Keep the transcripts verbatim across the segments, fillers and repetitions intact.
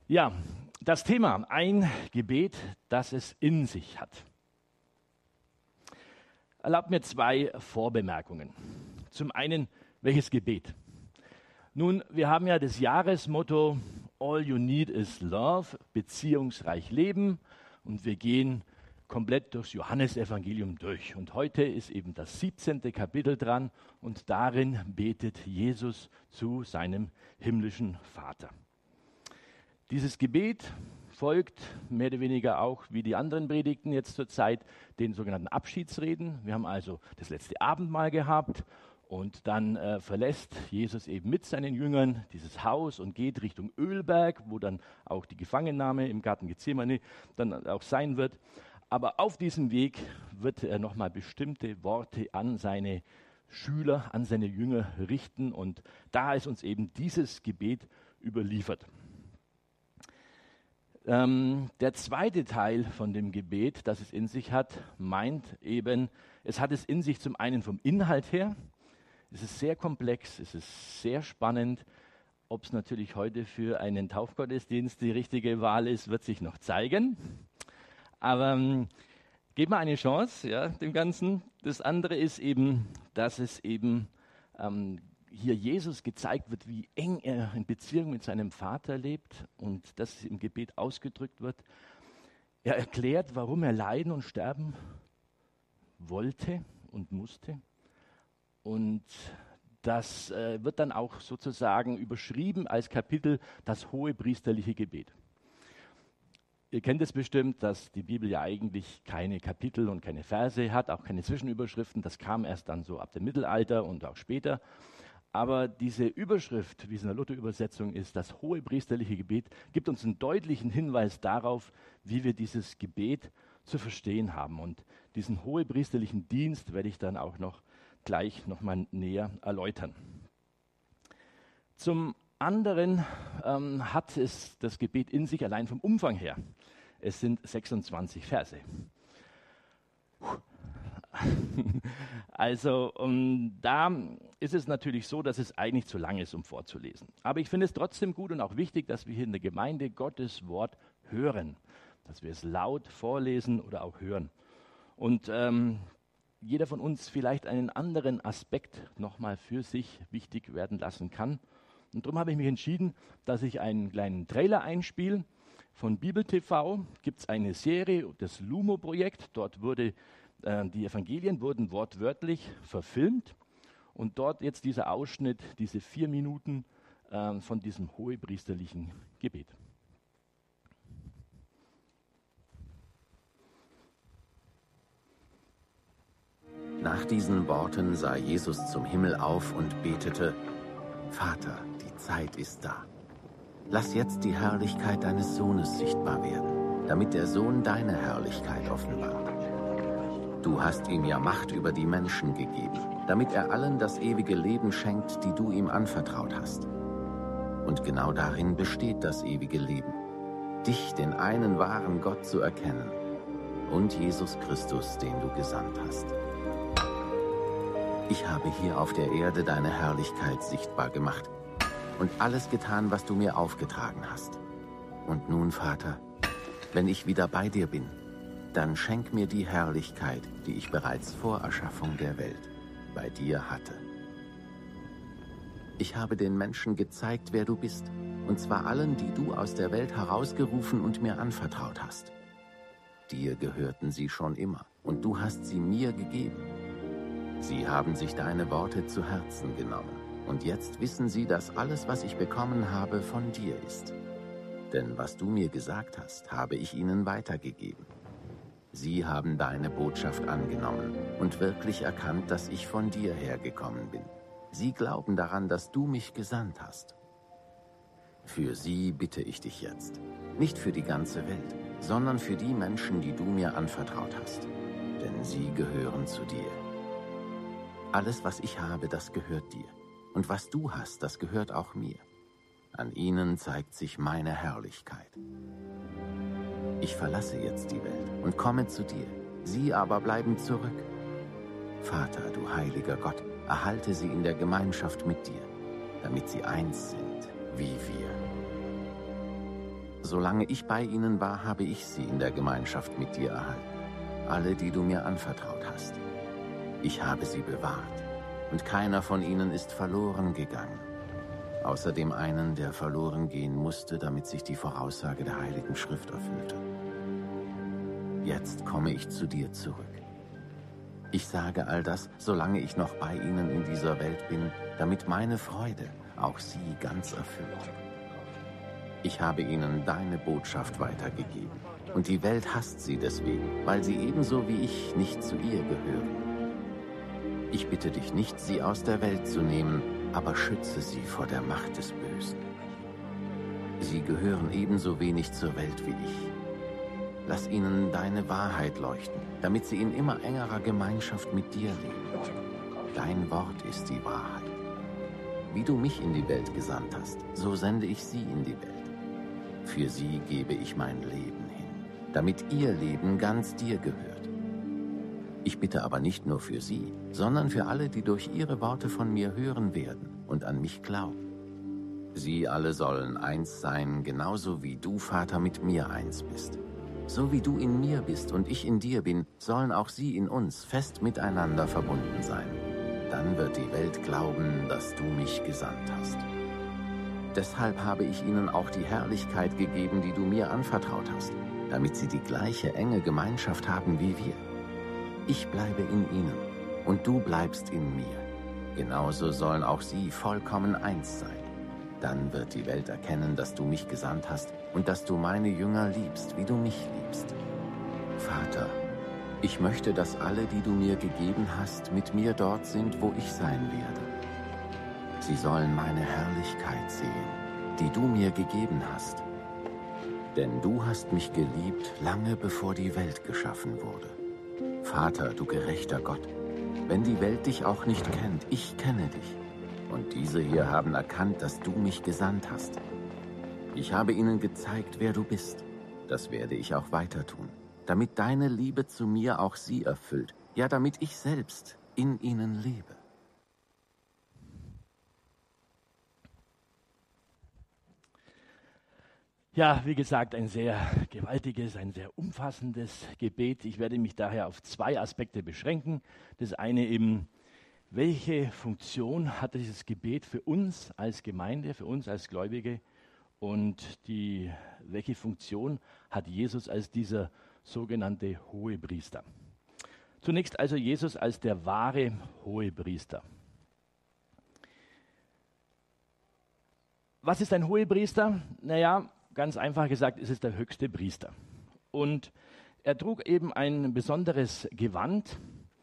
Ja, das Thema, ein Gebet, das es in sich hat. Erlaubt mir zwei Vorbemerkungen. Zum einen, welches Gebet? Nun, wir haben ja das Jahresmotto All you need is love, beziehungsreich leben, und wir gehen komplett durchs Johannesevangelium durch. Und heute ist eben das siebzehnte Kapitel dran und darin betet Jesus zu seinem himmlischen Vater. Dieses Gebet folgt mehr oder weniger auch wie die anderen Predigten jetzt zur Zeit den sogenannten Abschiedsreden. Wir haben also das letzte Abendmahl gehabt und dann äh, verlässt Jesus eben mit seinen Jüngern dieses Haus und geht Richtung Ölberg, wo dann auch die Gefangennahme im Garten Gethsemane dann auch sein wird. Aber auf diesem Weg wird er nochmal bestimmte Worte an seine Schüler, an seine Jünger richten, und da ist uns eben dieses Gebet überliefert. Ähm, der zweite Teil von dem Gebet, das es in sich hat, meint eben, es hat es in sich zum einen vom Inhalt her. Es ist sehr komplex, es ist sehr spannend. Ob es natürlich heute für einen Taufgottesdienst die richtige Wahl ist, wird sich noch zeigen. Aber ähm, gebt mal eine Chance, ja, dem Ganzen. Das andere ist eben, dass es eben ähm, hier Jesus gezeigt wird, wie eng er in Beziehung mit seinem Vater lebt und das im Gebet ausgedrückt wird. Er erklärt, warum er leiden und sterben wollte und musste. Und das äh, wird dann auch sozusagen überschrieben als Kapitel das hohepriesterliche Gebet. Ihr kennt es bestimmt, dass die Bibel ja eigentlich keine Kapitel und keine Verse hat, auch keine Zwischenüberschriften. Das kam erst dann so ab dem Mittelalter und auch später. Aber diese Überschrift, wie es in der Luther-Übersetzung ist, das hohepriesterliche Gebet, gibt uns einen deutlichen Hinweis darauf, wie wir dieses Gebet zu verstehen haben. Und diesen hohepriesterlichen Dienst werde ich dann auch noch gleich nochmal näher erläutern. Zum anderen ähm, hat es das Gebet in sich allein vom Umfang her. Es sind sechsundzwanzig Verse. Also um, da ist es natürlich so, dass es eigentlich zu lang ist, um vorzulesen. Aber ich finde es trotzdem gut und auch wichtig, dass wir hier in der Gemeinde Gottes Wort hören, dass wir es laut vorlesen oder auch hören. Und ähm, jeder von uns vielleicht einen anderen Aspekt nochmal für sich wichtig werden lassen kann. Und darum habe ich mich entschieden, dass ich einen kleinen Trailer einspiele. Von Bibel T V gibt es eine Serie, das Lumo-Projekt. Dort wurde äh, die Evangelien wurden wortwörtlich verfilmt. Und dort jetzt dieser Ausschnitt, diese vier Minuten äh, von diesem hohepriesterlichen Gebet. Nach diesen Worten sah Jesus zum Himmel auf und betete: Vater, die Zeit ist da. Lass jetzt die Herrlichkeit deines Sohnes sichtbar werden, damit der Sohn deine Herrlichkeit offenbart. Du hast ihm ja Macht über die Menschen gegeben, damit er allen das ewige Leben schenkt, die du ihm anvertraut hast. Und genau darin besteht das ewige Leben, dich, den einen wahren Gott, zu erkennen und Jesus Christus, den du gesandt hast. Ich habe hier auf der Erde deine Herrlichkeit sichtbar gemacht und alles getan, was du mir aufgetragen hast. Und nun, Vater, wenn ich wieder bei dir bin, dann schenk mir die Herrlichkeit, die ich bereits vor Erschaffung der Welt bei dir hatte. Ich habe den Menschen gezeigt, wer du bist, und zwar allen, die du aus der Welt herausgerufen und mir anvertraut hast. Dir gehörten sie schon immer, und du hast sie mir gegeben. Sie haben sich deine Worte zu Herzen genommen, und jetzt wissen sie, dass alles, was ich bekommen habe, von dir ist. Denn was du mir gesagt hast, habe ich ihnen weitergegeben. Sie haben deine Botschaft angenommen und wirklich erkannt, dass ich von dir hergekommen bin. Sie glauben daran, dass du mich gesandt hast. Für sie bitte ich dich jetzt, nicht für die ganze Welt, sondern für die Menschen, die du mir anvertraut hast, denn sie gehören zu dir. Alles, was ich habe, das gehört dir. Und was du hast, das gehört auch mir. An ihnen zeigt sich meine Herrlichkeit. Ich verlasse jetzt die Welt und komme zu dir. Sie aber bleiben zurück. Vater, du heiliger Gott, erhalte sie in der Gemeinschaft mit dir, damit sie eins sind, wie wir. Solange ich bei ihnen war, habe ich sie in der Gemeinschaft mit dir erhalten. Alle, die du mir anvertraut hast. Ich habe sie bewahrt, und keiner von ihnen ist verloren gegangen. Außer dem einen, der verloren gehen musste, damit sich die Voraussage der Heiligen Schrift erfüllte. Jetzt komme ich zu dir zurück. Ich sage all das, solange ich noch bei ihnen in dieser Welt bin, damit meine Freude auch sie ganz erfüllt. Ich habe ihnen deine Botschaft weitergegeben, und die Welt hasst sie deswegen, weil sie ebenso wie ich nicht zu ihr gehören. Ich bitte dich nicht, sie aus der Welt zu nehmen, aber schütze sie vor der Macht des Bösen. Sie gehören ebenso wenig zur Welt wie ich. Lass ihnen deine Wahrheit leuchten, damit sie in immer engerer Gemeinschaft mit dir leben. Dein Wort ist die Wahrheit. Wie du mich in die Welt gesandt hast, so sende ich sie in die Welt. Für sie gebe ich mein Leben hin, damit ihr Leben ganz dir gehört. Ich bitte aber nicht nur für sie, sondern für alle, die durch ihre Worte von mir hören werden und an mich glauben. Sie alle sollen eins sein, genauso wie du, Vater, mit mir eins bist. So wie du in mir bist und ich in dir bin, sollen auch sie in uns fest miteinander verbunden sein. Dann wird die Welt glauben, dass du mich gesandt hast. Deshalb habe ich ihnen auch die Herrlichkeit gegeben, die du mir anvertraut hast, damit sie die gleiche enge Gemeinschaft haben wie wir. Ich bleibe in ihnen und du bleibst in mir. Genauso sollen auch sie vollkommen eins sein. Dann wird die Welt erkennen, dass du mich gesandt hast und dass du meine Jünger liebst, wie du mich liebst. Vater, ich möchte, dass alle, die du mir gegeben hast, mit mir dort sind, wo ich sein werde. Sie sollen meine Herrlichkeit sehen, die du mir gegeben hast. Denn du hast mich geliebt, lange bevor die Welt geschaffen wurde. Vater, du gerechter Gott, wenn die Welt dich auch nicht kennt, ich kenne dich. Und diese hier haben erkannt, dass du mich gesandt hast. Ich habe ihnen gezeigt, wer du bist. Das werde ich auch weiter tun, damit deine Liebe zu mir auch sie erfüllt. Ja, damit ich selbst in ihnen lebe. Ja, wie gesagt, ein sehr gewaltiges, ein sehr umfassendes Gebet. Ich werde mich daher auf zwei Aspekte beschränken. Das eine eben, welche Funktion hat dieses Gebet für uns als Gemeinde, für uns als Gläubige? Und die, welche Funktion hat Jesus als dieser sogenannte Hohepriester? Zunächst also Jesus als der wahre Hohepriester. Was ist ein Hohepriester? Naja, ganz einfach gesagt, ist es der höchste Priester. Und er trug eben ein besonderes Gewand,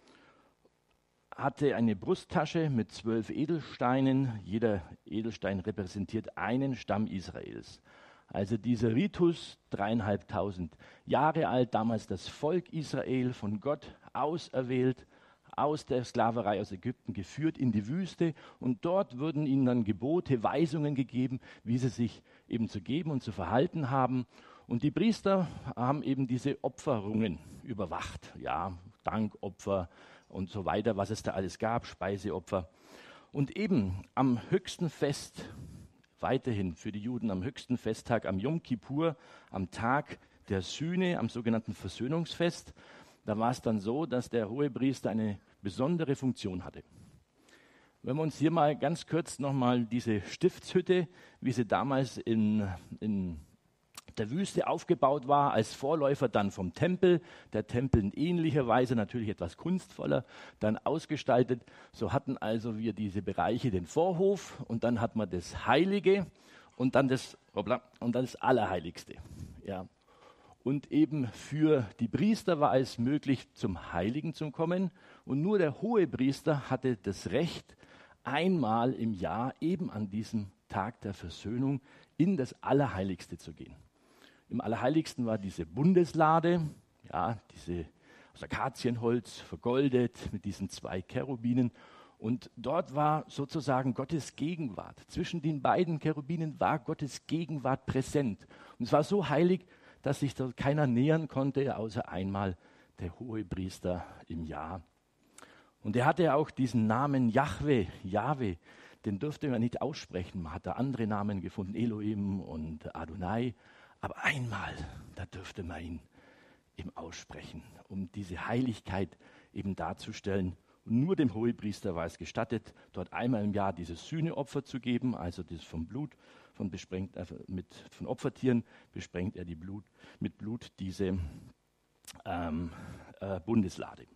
hatte eine Brusttasche mit zwölf Edelsteinen. Jeder Edelstein repräsentiert einen Stamm Israels. Also dieser Ritus, dreieinhalbtausend Jahre alt, damals das Volk Israel, von Gott auserwählt, aus der Sklaverei aus Ägypten geführt in die Wüste. Und dort wurden ihnen dann Gebote, Weisungen gegeben, wie sie sich eben zu geben und zu verhalten haben. Und die Priester haben eben diese Opferungen überwacht. Ja, Dankopfer und so weiter, was es da alles gab, Speiseopfer. Und eben am höchsten Fest, weiterhin für die Juden am höchsten Festtag, am Jom Kippur, am Tag der Sühne, am sogenannten Versöhnungsfest, da war es dann so, dass der Hohepriester eine besondere Funktion hatte. Wenn wir uns hier mal ganz kurz nochmal diese Stiftshütte, wie sie damals in, in der Wüste aufgebaut war, als Vorläufer dann vom Tempel, der Tempel in ähnlicher Weise, natürlich etwas kunstvoller, dann ausgestaltet. So hatten also wir diese Bereiche, den Vorhof, und dann hat man das Heilige und dann das, hoppla, und dann das Allerheiligste. Ja. Und eben für die Priester war es möglich, zum Heiligen zu kommen. Und nur der Hohepriester hatte das Recht, einmal im Jahr, eben an diesem Tag der Versöhnung, in das Allerheiligste zu gehen. Im Allerheiligsten war diese Bundeslade, ja, diese aus Akazienholz, vergoldet, mit diesen zwei Cherubinen. Und dort war sozusagen Gottes Gegenwart. Zwischen den beiden Cherubinen war Gottes Gegenwart präsent. Und es war so heilig, dass sich dort keiner nähern konnte, außer einmal der Hohepriester im Jahr. Und er hatte auch diesen Namen Jahwe, Jahwe, den durfte man nicht aussprechen. Man hat da andere Namen gefunden, Elohim und Adonai. Aber einmal, da dürfte man ihn eben aussprechen, um diese Heiligkeit eben darzustellen. Und nur dem Hohepriester war es gestattet, dort einmal im Jahr dieses Sühneopfer zu geben, also das vom Blut, von, besprengt, äh, mit, von Opfertieren besprengt er die Blut, mit Blut diese ähm, äh, Bundeslade.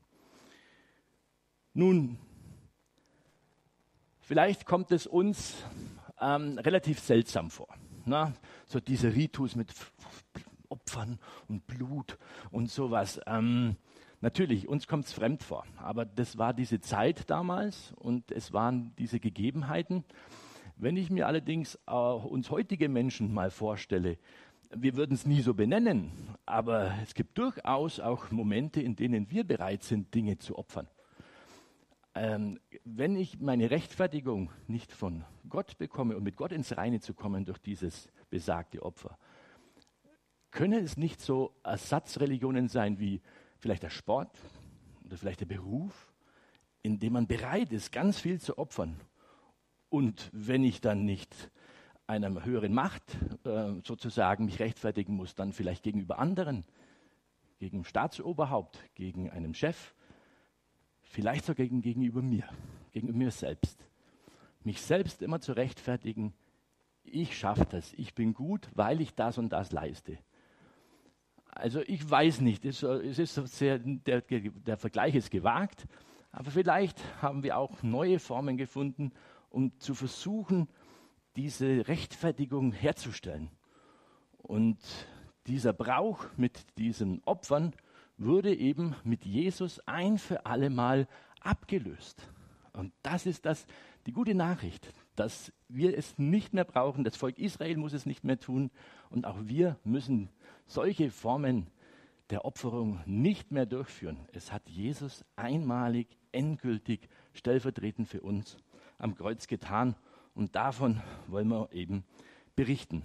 Nun, vielleicht kommt es uns ähm, relativ seltsam vor. Na? So dieser Ritus mit Opfern und Blut und sowas. Ähm, natürlich, uns kommt es fremd vor, aber das war diese Zeit damals und es waren diese Gegebenheiten. Wenn ich mir allerdings auch uns heutige Menschen mal vorstelle, wir würden es nie so benennen, aber es gibt durchaus auch Momente, in denen wir bereit sind, Dinge zu opfern. Ähm, wenn ich meine Rechtfertigung nicht von Gott bekomme, um mit Gott ins Reine zu kommen durch dieses besagte Opfer, können es nicht so Ersatzreligionen sein wie vielleicht der Sport oder vielleicht der Beruf, in dem man bereit ist, ganz viel zu opfern. Und wenn ich dann nicht einer höheren Macht äh, sozusagen mich rechtfertigen muss, dann vielleicht gegenüber anderen, gegen Staatsoberhaupt, gegen einen Chef, vielleicht sogar gegen, gegenüber mir, gegenüber mir selbst. Mich selbst immer zu rechtfertigen, ich schaffe das, ich bin gut, weil ich das und das leiste. Also ich weiß nicht, es ist sehr, der, der Vergleich ist gewagt, aber vielleicht haben wir auch neue Formen gefunden, um zu versuchen, diese Rechtfertigung herzustellen. Und dieser Brauch mit diesen Opfern wurde eben mit Jesus ein für alle Mal abgelöst. Und das ist das, die gute Nachricht, dass wir es nicht mehr brauchen, das Volk Israel muss es nicht mehr tun und auch wir müssen solche Formen der Opferung nicht mehr durchführen. Es hat Jesus einmalig, endgültig, stellvertretend für uns am Kreuz getan und davon wollen wir eben berichten.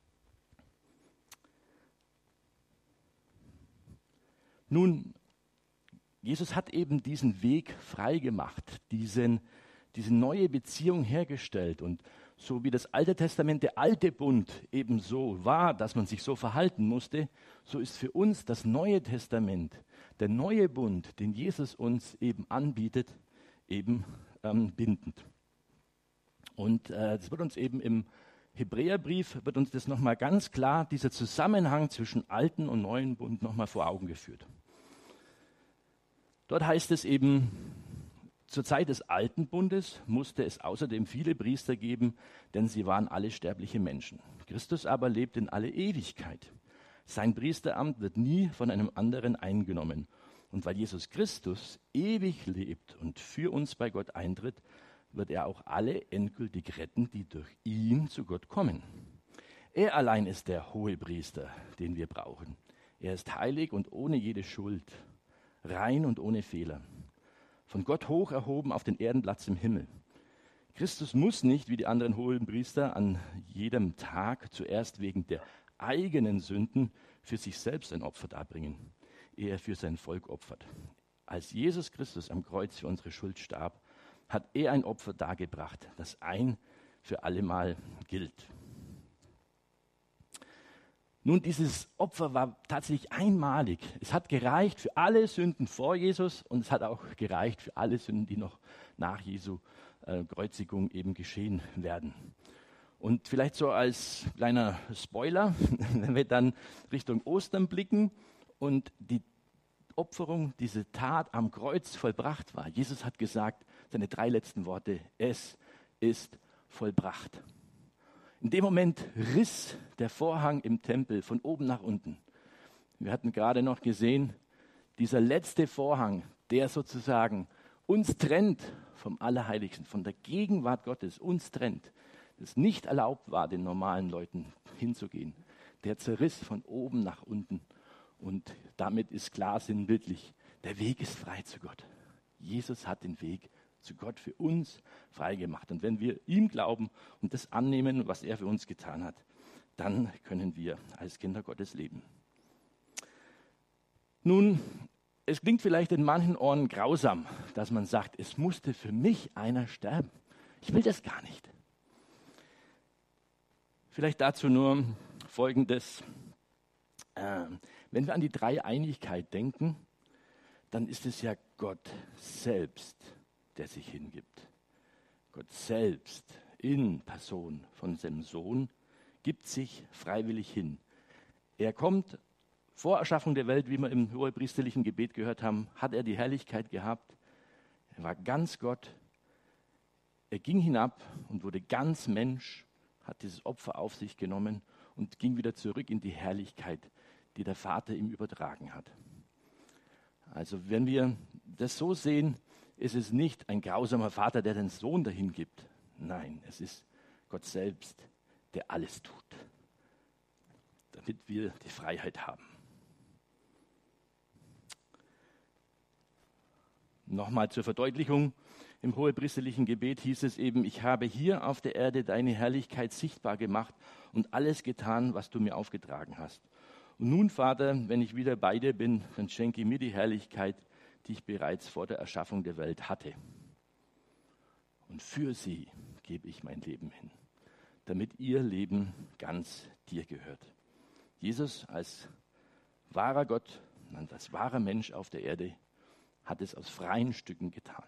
Nun, Jesus hat eben diesen Weg freigemacht, diesen, diese neue Beziehung hergestellt. Und so wie das Alte Testament, der alte Bund eben so war, dass man sich so verhalten musste, so ist für uns das Neue Testament, der neue Bund, den Jesus uns eben anbietet, eben ähm, bindend. Und äh, das wird uns eben im Hebräerbrief, wird uns das nochmal ganz klar, dieser Zusammenhang zwischen alten und neuen Bund nochmal vor Augen geführt. Dort heißt es eben, zur Zeit des alten Bundes musste es außerdem viele Priester geben, denn sie waren alle sterbliche Menschen. Christus aber lebt in alle Ewigkeit. Sein Priesteramt wird nie von einem anderen eingenommen. Und weil Jesus Christus ewig lebt und für uns bei Gott eintritt, wird er auch alle endgültig retten, die durch ihn zu Gott kommen. Er allein ist der Hohepriester, den wir brauchen. Er ist heilig und ohne jede Schuld, rein und ohne Fehler. Von Gott hoch erhoben auf den Ehrenplatz im Himmel. Christus muss nicht, wie die anderen Hohenpriester, an jedem Tag zuerst wegen der eigenen Sünden für sich selbst ein Opfer darbringen, ehe er für sein Volk opfert. Als Jesus Christus am Kreuz für unsere Schuld starb, hat er ein Opfer dargebracht, das ein für allemal gilt. Nun, dieses Opfer war tatsächlich einmalig. Es hat gereicht für alle Sünden vor Jesus und es hat auch gereicht für alle Sünden, die noch nach Jesu äh, Kreuzigung eben geschehen werden. Und vielleicht so als kleiner Spoiler, wenn wir dann Richtung Ostern blicken und die Opferung, diese Tat am Kreuz vollbracht war. Jesus hat gesagt, seine drei letzten Worte, es ist vollbracht. In dem Moment riss der Vorhang im Tempel von oben nach unten. Wir hatten gerade noch gesehen, dieser letzte Vorhang, der sozusagen uns trennt vom Allerheiligsten, von der Gegenwart Gottes, uns trennt, das nicht erlaubt war, den normalen Leuten hinzugehen, der zerriss von oben nach unten. Und damit ist klar sinnbildlich, der Weg ist frei zu Gott. Jesus hat den Weg zu Gott für uns freigemacht. Und wenn wir ihm glauben und das annehmen, was er für uns getan hat, dann können wir als Kinder Gottes leben. Nun, es klingt vielleicht in manchen Ohren grausam, dass man sagt, es musste für mich einer sterben. Ich will das gar nicht. Vielleicht dazu nur Folgendes. Ähm, wenn wir an die Dreieinigkeit denken, dann ist es ja Gott selbst, der sich hingibt. Gott selbst in Person von seinem Sohn gibt sich freiwillig hin. Er kommt vor Erschaffung der Welt, wie wir im hohepriesterlichen Gebet gehört haben, hat er die Herrlichkeit gehabt. Er war ganz Gott. Er ging hinab und wurde ganz Mensch, hat dieses Opfer auf sich genommen und ging wieder zurück in die Herrlichkeit, die der Vater ihm übertragen hat. Also wenn wir das so sehen, ist es nicht ein grausamer Vater, der den Sohn dahin gibt. Nein, es ist Gott selbst, der alles tut, damit wir die Freiheit haben. Nochmal zur Verdeutlichung. Im hohepriesterlichen Gebet hieß es eben, ich habe hier auf der Erde deine Herrlichkeit sichtbar gemacht und alles getan, was du mir aufgetragen hast. Und nun, Vater, wenn ich wieder bei dir bin, dann schenke mir die Herrlichkeit, die ich bereits vor der Erschaffung der Welt hatte. Und für sie gebe ich mein Leben hin, damit ihr Leben ganz dir gehört. Jesus als wahrer Gott und als wahrer Mensch auf der Erde hat es aus freien Stücken getan.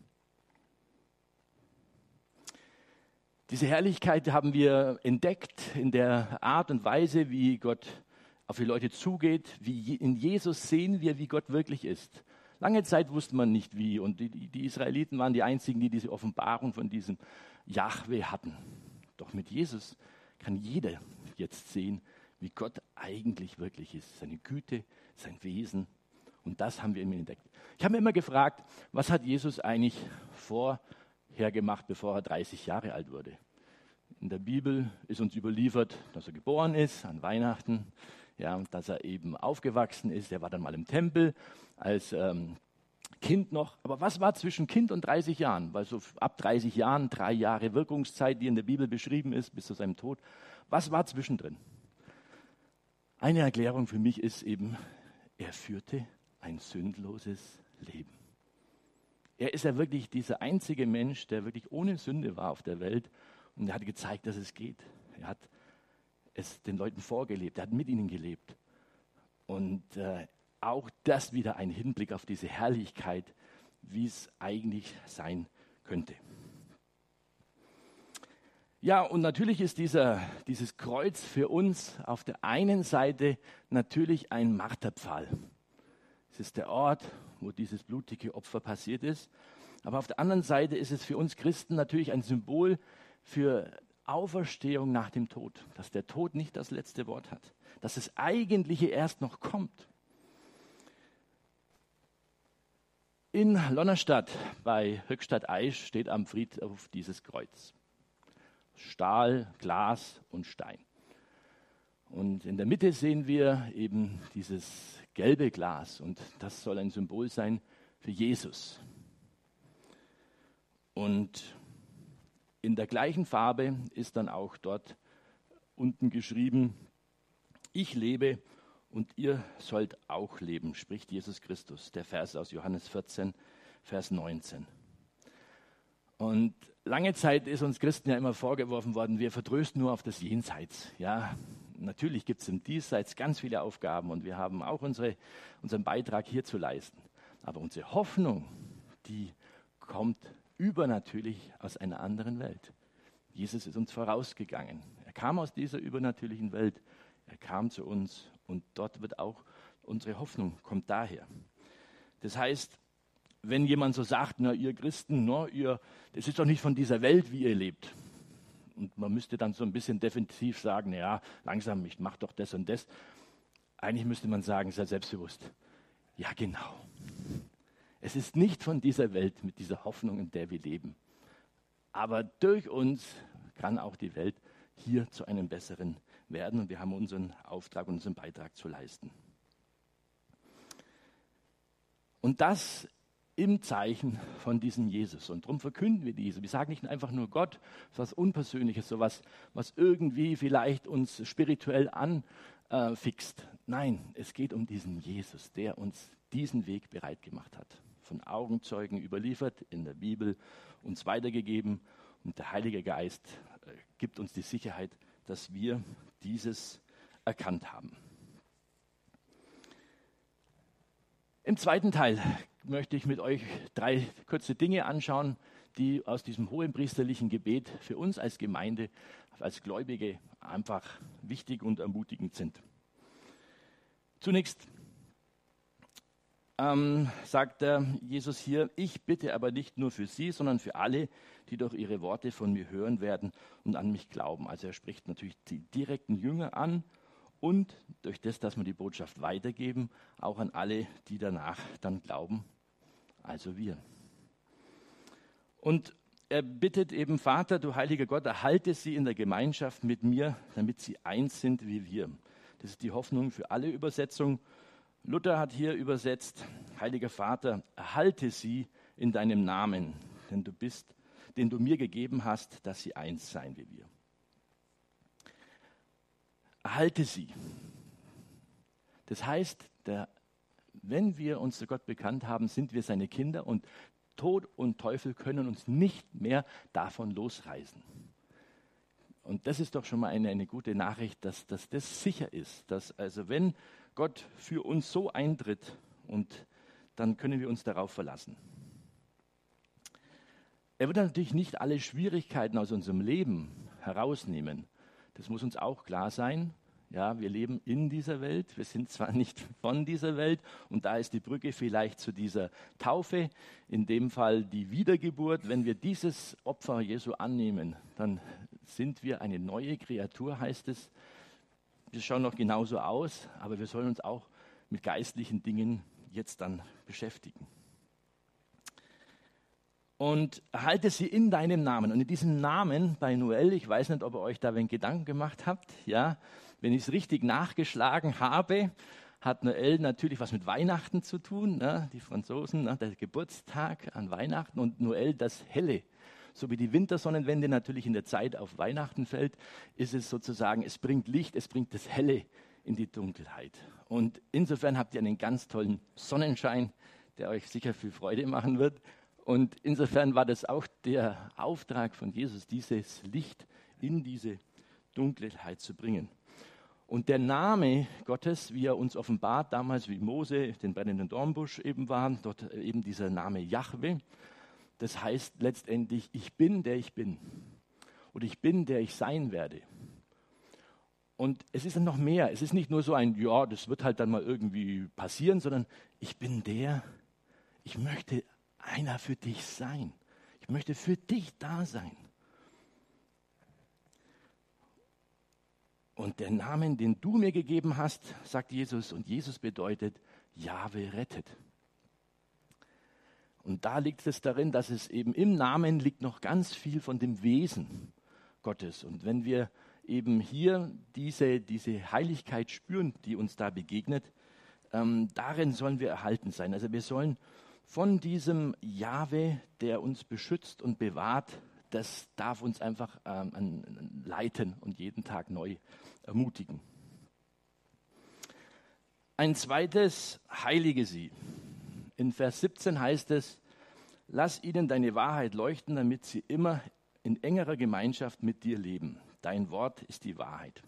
Diese Herrlichkeit haben wir entdeckt in der Art und Weise, wie Gott auf die Leute zugeht. Wie in Jesus sehen wir, wie Gott wirklich ist. Lange Zeit wusste man nicht wie und die, die Israeliten waren die einzigen, die diese Offenbarung von diesem Jahwe hatten. Doch mit Jesus kann jeder jetzt sehen, wie Gott eigentlich wirklich ist. Seine Güte, sein Wesen. Und das haben wir ihm entdeckt. Ich habe mir immer gefragt, was hat Jesus eigentlich vorher gemacht, bevor er dreißig Jahre alt wurde? In der Bibel ist uns überliefert, dass er geboren ist an Weihnachten, ja, dass er eben aufgewachsen ist. Er war dann mal im Tempel als ähm, Kind noch. Aber was war zwischen Kind und dreißig Jahren? Weil so ab dreißig Jahren, drei Jahre Wirkungszeit, die in der Bibel beschrieben ist, bis zu seinem Tod. Was war zwischendrin? Eine Erklärung für mich ist eben, er führte ein sündloses Leben. Er ist ja wirklich dieser einzige Mensch, der wirklich ohne Sünde war auf der Welt. Und er hat gezeigt, dass es geht. Er hat es den Leuten vorgelebt. Er hat mit ihnen gelebt. Und äh, auch das wieder ein Hinblick auf diese Herrlichkeit, wie es eigentlich sein könnte. Ja, und natürlich ist dieser, dieses Kreuz für uns auf der einen Seite natürlich ein Marterpfahl. Es ist der Ort, wo dieses blutige Opfer passiert ist. Aber auf der anderen Seite ist es für uns Christen natürlich ein Symbol für Auferstehung nach dem Tod. Dass der Tod nicht das letzte Wort hat. Dass das Eigentliche erst noch kommt. In Lonnerstadt bei Höchstadt-Aisch steht am Friedhof dieses Kreuz. Stahl, Glas und Stein. Und in der Mitte sehen wir eben dieses gelbe Glas und das soll ein Symbol sein für Jesus. Und in der gleichen Farbe ist dann auch dort unten geschrieben, ich lebe und ihr sollt auch leben, spricht Jesus Christus. Der Vers aus Johannes vierzehn, Vers neunzehn. Und lange Zeit ist uns Christen ja immer vorgeworfen worden, wir vertrösten nur auf das Jenseits. Ja, natürlich gibt es im Diesseits ganz viele Aufgaben und wir haben auch unsere, unseren Beitrag hier zu leisten. Aber unsere Hoffnung, die kommt übernatürlich aus einer anderen Welt. Jesus ist uns vorausgegangen. Er kam aus dieser übernatürlichen Welt. Er kam zu uns und dort wird auch unsere Hoffnung, kommt daher. Das heißt, wenn jemand so sagt, na ihr Christen, no, ihr, das ist doch nicht von dieser Welt, wie ihr lebt. Und man müsste dann so ein bisschen defensiv sagen, ja, langsam, ich mache doch das und das. Eigentlich müsste man sagen, sei selbstbewusst. Ja, genau. Es ist nicht von dieser Welt mit dieser Hoffnung, in der wir leben. Aber durch uns kann auch die Welt hier zu einem besseren werden. Und wir haben unseren Auftrag und unseren Beitrag zu leisten. Und das im Zeichen von diesem Jesus. Und darum verkünden wir diese. Wir sagen nicht einfach nur Gott, so etwas Unpersönliches, so etwas, was irgendwie vielleicht uns spirituell anfixt. Nein, es geht um diesen Jesus, der uns diesen Weg bereit gemacht hat. Von Augenzeugen überliefert, in der Bibel uns weitergegeben. Und der Heilige Geist gibt uns die Sicherheit, dass wir dieses erkannt haben. Im zweiten Teil möchte ich mit euch drei kurze Dinge anschauen, die aus diesem hohenpriesterlichen Gebet für uns als Gemeinde, als Gläubige einfach wichtig und ermutigend sind. Zunächst ähm, sagt der Jesus hier, ich bitte aber nicht nur für sie, sondern für alle, die durch ihre Worte von mir hören werden und an mich glauben. Also er spricht natürlich die direkten Jünger an und durch das, dass wir die Botschaft weitergeben, auch an alle, die danach dann glauben, also wir. Und er bittet eben, Vater, du heiliger Gott, erhalte sie in der Gemeinschaft mit mir, damit sie eins sind wie wir. Das ist die Hoffnung für alle Übersetzungen. Luther hat hier übersetzt, heiliger Vater, erhalte sie in deinem Namen, denn du bist, den du mir gegeben hast, dass sie eins seien wie wir. Erhalte sie. Das heißt, der, wenn wir uns zu Gott bekannt haben, sind wir seine Kinder und Tod und Teufel können uns nicht mehr davon losreißen. Und das ist doch schon mal eine, eine gute Nachricht, dass, dass das sicher ist, dass also wenn Gott für uns so eintritt, und dann können wir uns darauf verlassen. Er wird natürlich nicht alle Schwierigkeiten aus unserem Leben herausnehmen. Das muss uns auch klar sein. Ja, wir leben in dieser Welt, wir sind zwar nicht von dieser Welt und da ist die Brücke vielleicht zu dieser Taufe, in dem Fall die Wiedergeburt. Wenn wir dieses Opfer Jesu annehmen, dann sind wir eine neue Kreatur, heißt es. Wir schauen noch genauso aus, aber wir sollen uns auch mit geistlichen Dingen jetzt dann beschäftigen. Und erhalte sie in deinem Namen. Und in diesem Namen bei Noel, ich weiß nicht, ob ihr euch da einen Gedanken gemacht habt, ja, wenn ich es richtig nachgeschlagen habe, hat Noel natürlich was mit Weihnachten zu tun, ne? Die Franzosen, ne? Der Geburtstag an Weihnachten und Noel das Helle. So wie die Wintersonnenwende natürlich in der Zeit auf Weihnachten fällt, ist es sozusagen, es bringt Licht, es bringt das Helle in die Dunkelheit. Und insofern habt ihr einen ganz tollen Sonnenschein, der euch sicher viel Freude machen wird. Und insofern war das auch der Auftrag von Jesus, dieses Licht in diese Dunkelheit zu bringen. Und der Name Gottes, wie er uns offenbart, damals wie Mose den brennenden Dornbusch eben war, dort eben dieser Name Jahwe, das heißt letztendlich, ich bin, der ich bin. Oder ich bin, der ich sein werde. Und es ist dann noch mehr. Es ist nicht nur so ein, ja, das wird halt dann mal irgendwie passieren, sondern ich bin der, ich möchte einer für dich sein. Ich möchte für dich da sein. Und der Name, den du mir gegeben hast, sagt Jesus, und Jesus bedeutet, Jahwe rettet. Und da liegt es darin, dass es eben im Namen liegt noch ganz viel von dem Wesen Gottes. Und wenn wir eben hier diese, diese Heiligkeit spüren, die uns da begegnet, ähm, darin sollen wir erhalten sein. Also wir sollen von diesem Jahwe, der uns beschützt und bewahrt, das darf uns einfach ähm, leiten und jeden Tag neu ermutigen. Ein zweites, heilige sie. In Vers siebzehn heißt es, lass ihnen deine Wahrheit leuchten, damit sie immer in engerer Gemeinschaft mit dir leben. Dein Wort ist die Wahrheit.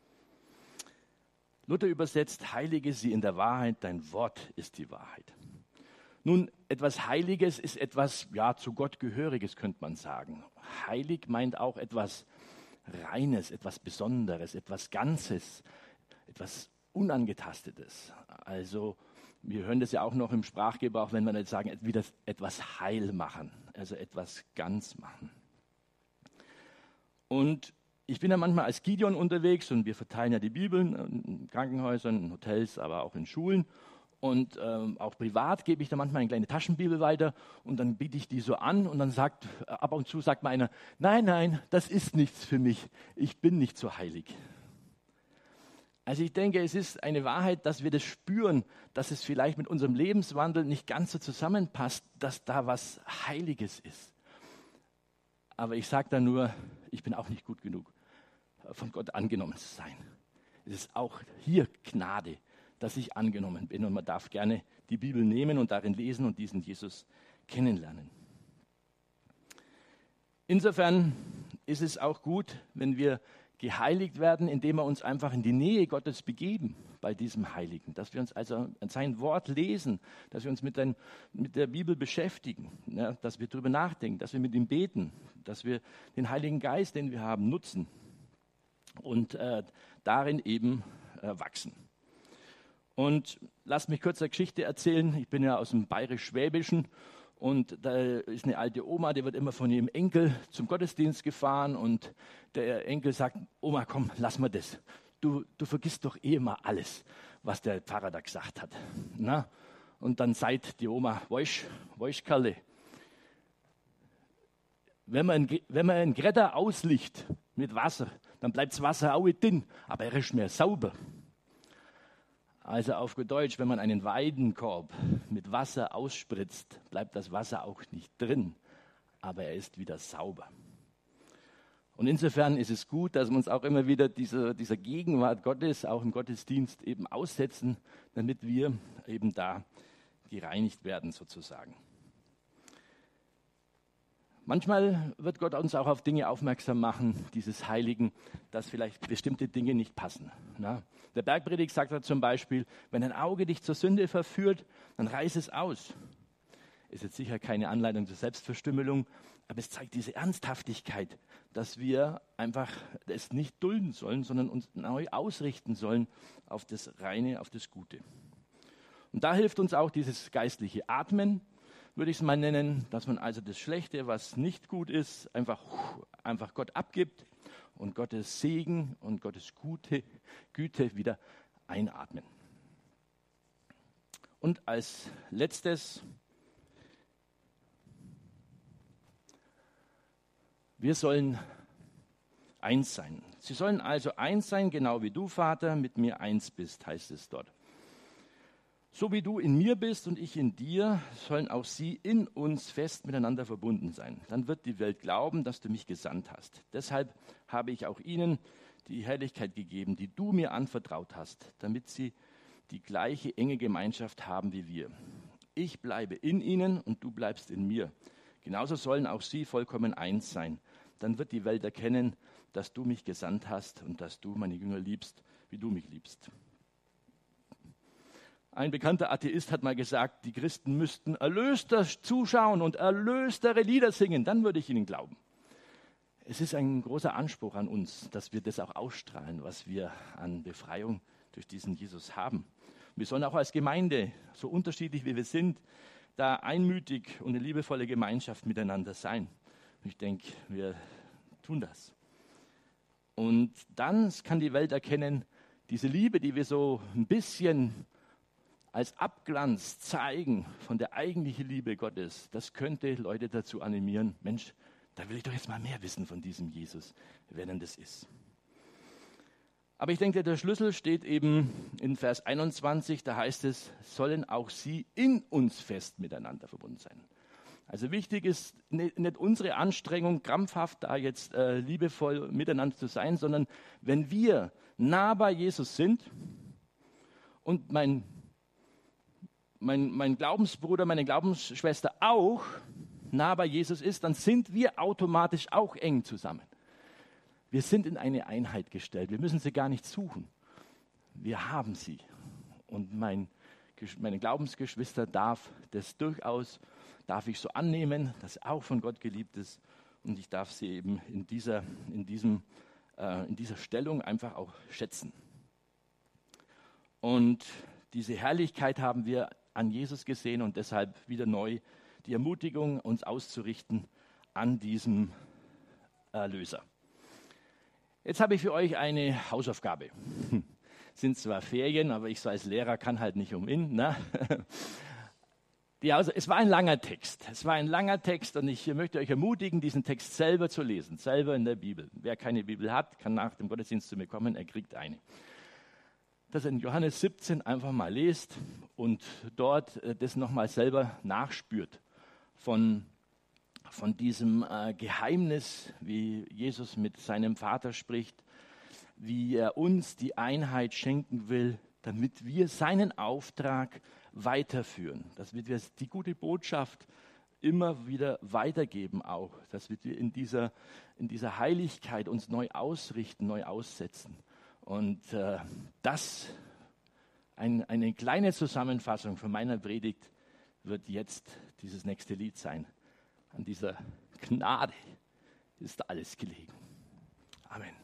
Luther übersetzt, heilige sie in der Wahrheit, dein Wort ist die Wahrheit. Nun, etwas Heiliges ist etwas, ja, zu Gott Gehöriges, könnte man sagen. Heilig meint auch etwas Reines, etwas Besonderes, etwas Ganzes, etwas Unangetastetes. Also, wir hören das ja auch noch im Sprachgebrauch, wenn wir nicht sagen, wieder etwas heil machen, also etwas ganz machen. Und ich bin ja manchmal als Gideon unterwegs und wir verteilen ja die Bibeln in Krankenhäusern, in Hotels, aber auch in Schulen. Und ähm, auch privat gebe ich da manchmal eine kleine Taschenbibel weiter und dann biete ich die so an und dann sagt, ab und zu sagt mal einer, nein, nein, das ist nichts für mich, ich bin nicht so heilig. Also ich denke, es ist eine Wahrheit, dass wir das spüren, dass es vielleicht mit unserem Lebenswandel nicht ganz so zusammenpasst, dass da was Heiliges ist. Aber ich sage da nur, ich bin auch nicht gut genug, von Gott angenommen zu sein. Es ist auch hier Gnade, dass ich angenommen bin und man darf gerne die Bibel nehmen und darin lesen und diesen Jesus kennenlernen. Insofern ist es auch gut, wenn wir geheiligt werden, indem wir uns einfach in die Nähe Gottes begeben bei diesem Heiligen. Dass wir uns also sein Wort lesen, dass wir uns mit, den, mit der Bibel beschäftigen, ja, dass wir darüber nachdenken, dass wir mit ihm beten, dass wir den Heiligen Geist, den wir haben, nutzen und äh, darin eben äh, wachsen. Und lasst mich kurz eine Geschichte erzählen. Ich bin ja aus dem Bayerisch-Schwäbischen. Und da ist eine alte Oma, die wird immer von ihrem Enkel zum Gottesdienst gefahren. Und der Enkel sagt, Oma, komm, lass mal das. Du, du vergisst doch eh immer alles, was der Pfarrer da gesagt hat. Na? Und dann sagt die Oma, weißt du, Kerle, wenn man, wenn man einen Grätter auslicht mit Wasser, dann bleibt das Wasser auch drin, aber er ist mehr sauber. Also auf gut Deutsch, wenn man einen Weidenkorb mit Wasser ausspritzt, bleibt das Wasser auch nicht drin, aber er ist wieder sauber. Und insofern ist es gut, dass wir uns auch immer wieder dieser, dieser Gegenwart Gottes, auch im Gottesdienst eben aussetzen, damit wir eben da gereinigt werden sozusagen. Manchmal wird Gott uns auch auf Dinge aufmerksam machen, dieses Heiligen, dass vielleicht bestimmte Dinge nicht passen. Na? Der Bergpredigt sagt da zum Beispiel, wenn ein Auge dich zur Sünde verführt, dann reiß es aus. Ist jetzt sicher keine Anleitung zur Selbstverstümmelung, aber es zeigt diese Ernsthaftigkeit, dass wir einfach es nicht dulden sollen, sondern uns neu ausrichten sollen auf das Reine, auf das Gute. Und da hilft uns auch dieses geistliche Atmen, würde ich es mal nennen, dass man also das Schlechte, was nicht gut ist, einfach, einfach Gott abgibt und Gottes Segen und Gottes Gute, Güte wieder einatmen. Und als letztes, wir sollen eins sein. Sie sollen also eins sein, genau wie du, Vater, mit mir eins bist, heißt es dort. So wie du in mir bist und ich in dir, sollen auch sie in uns fest miteinander verbunden sein. Dann wird die Welt glauben, dass du mich gesandt hast. Deshalb habe ich auch ihnen die Herrlichkeit gegeben, die du mir anvertraut hast, damit sie die gleiche enge Gemeinschaft haben wie wir. Ich bleibe in ihnen und du bleibst in mir. Genauso sollen auch sie vollkommen eins sein. Dann wird die Welt erkennen, dass du mich gesandt hast und dass du meine Jünger liebst, wie du mich liebst. Ein bekannter Atheist hat mal gesagt, die Christen müssten erlöster zuschauen und erlöstere Lieder singen, dann würde ich ihnen glauben. Es ist ein großer Anspruch an uns, dass wir das auch ausstrahlen, was wir an Befreiung durch diesen Jesus haben. Wir sollen auch als Gemeinde, so unterschiedlich wie wir sind, da einmütig und eine liebevolle Gemeinschaft miteinander sein. Und ich denke, wir tun das. Und dann kann die Welt erkennen, diese Liebe, die wir so ein bisschen als Abglanz zeigen von der eigentlichen Liebe Gottes, das könnte Leute dazu animieren, Mensch, da will ich doch jetzt mal mehr wissen von diesem Jesus, wer denn das ist. Aber ich denke, der Schlüssel steht eben in Vers einundzwanzig, da heißt es, sollen auch sie in uns fest miteinander verbunden sein. Also wichtig ist nicht unsere Anstrengung, krampfhaft da jetzt äh, liebevoll miteinander zu sein, sondern wenn wir nah bei Jesus sind und mein Mein, mein Glaubensbruder, meine Glaubensschwester auch nah bei Jesus ist, dann sind wir automatisch auch eng zusammen. Wir sind in eine Einheit gestellt. Wir müssen sie gar nicht suchen. Wir haben sie. Und mein, meine Glaubensgeschwister darf das durchaus, darf ich so annehmen, dass auch von Gott geliebt ist. Und ich darf sie eben in dieser, in diesem, äh, in dieser Stellung einfach auch schätzen. Und diese Herrlichkeit haben wir an Jesus gesehen und deshalb wieder neu die Ermutigung, uns auszurichten an diesem Erlöser. Jetzt habe ich für euch eine Hausaufgabe. Sind zwar Ferien, aber ich so als Lehrer kann halt nicht umhin. Ne? Die Haus- es war ein langer Text. Es war ein langer Text und ich möchte euch ermutigen, diesen Text selber zu lesen, selber in der Bibel. Wer keine Bibel hat, kann nach dem Gottesdienst zu mir kommen, er kriegt eine. Dass er in Johannes siebzehn einfach mal lest und dort äh, das nochmal selber nachspürt von, von diesem äh, Geheimnis, wie Jesus mit seinem Vater spricht, wie er uns die Einheit schenken will, damit wir seinen Auftrag weiterführen, damit wir die gute Botschaft immer wieder weitergeben auch, dass wir in dieser, in dieser Heiligkeit uns neu ausrichten, neu aussetzen. Und äh, das, ein, eine kleine Zusammenfassung von meiner Predigt, wird jetzt dieses nächste Lied sein. An dieser Gnade ist alles gelegen. Amen.